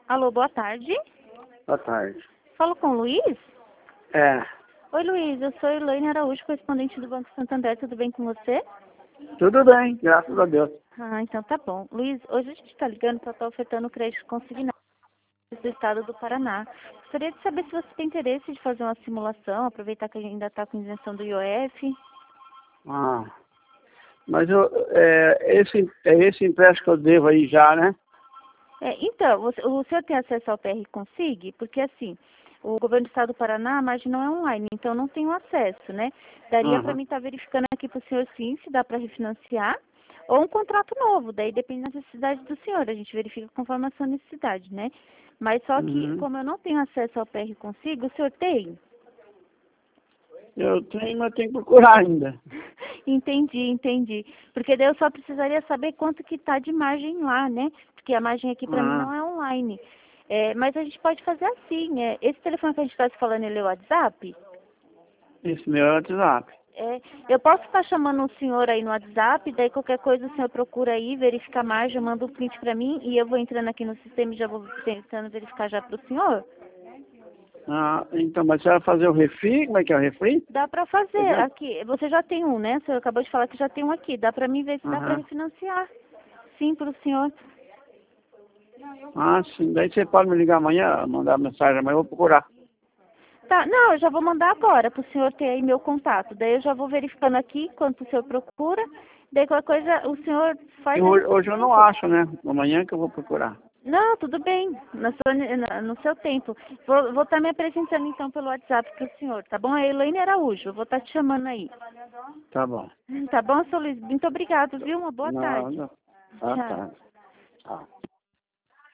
Alô, boa tarde. Boa tarde. Falo com o Luiz? É, Oi, Luiz. Eu sou Elaine Araújo, correspondente do Banco Santander. Tudo bem com você? tudo bem, graças a Deus. Ah, então tá bom. Luiz, hoje a gente está ligando para estar ofertando crédito consignado do estado do Paraná. Gostaria de saber se você tem interesse de fazer uma simulação, aproveitar que ainda está com isenção do IOF. Ah, mas esse empréstimo que eu devo aí já, né? Então, o senhor tem acesso ao PR Consig? Porque assim, o governo do estado do Paraná, a margem não é online, então não tenho acesso, né? Daria para Uhum. mim estar verificando aqui para o senhor sim, se dá para refinanciar, ou um contrato novo, daí depende da necessidade do senhor, a gente verifica conforme a sua necessidade, né? Mas só que, Uhum. como eu não tenho acesso ao PR Consig, o senhor tem? Eu tenho, mas tenho que procurar ainda. Entendi. Porque daí eu só precisaria saber quanto que tá de margem lá, né? Porque a margem aqui para mim Ah, não é online. Mas a gente pode fazer assim, esse telefone que a gente está se falando, ele é o WhatsApp? esse meu é o WhatsApp. Eu posso estar chamando o senhor aí no WhatsApp, daí qualquer coisa o senhor procura aí, verifica a margem, manda um print para mim e eu vou entrando aqui no sistema e já vou tentando verificar já para o senhor. Ah, então, mas você vai fazer o refri? Como é que é o refri? Dá para fazer Entendeu? aqui. Você já tem um, né? O senhor acabou de falar que já tem um aqui. Dá para mim ver se dá para Aham. refinanciar. Sim, para o senhor. Ah, sim. Daí você pode me ligar amanhã, mandar mensagem amanhã, eu vou procurar. Tá, não, eu já vou mandar agora para o senhor ter aí meu contato. Daí eu já vou verificando aqui quanto o senhor procura. Daí qualquer coisa o senhor E faz a hoje eu não referência. acho, né? Amanhã que eu vou procurar. Não, tudo bem, no seu tempo. Vou estar me apresentando então pelo WhatsApp para o senhor, tá bom? É Elaine Araújo, eu vou estar te chamando aí. Tá bom. Tá bom, seu Luiz? Muito obrigado, viu? Uma boa tarde. Nada. Ah, Tchau. tá. Tchau.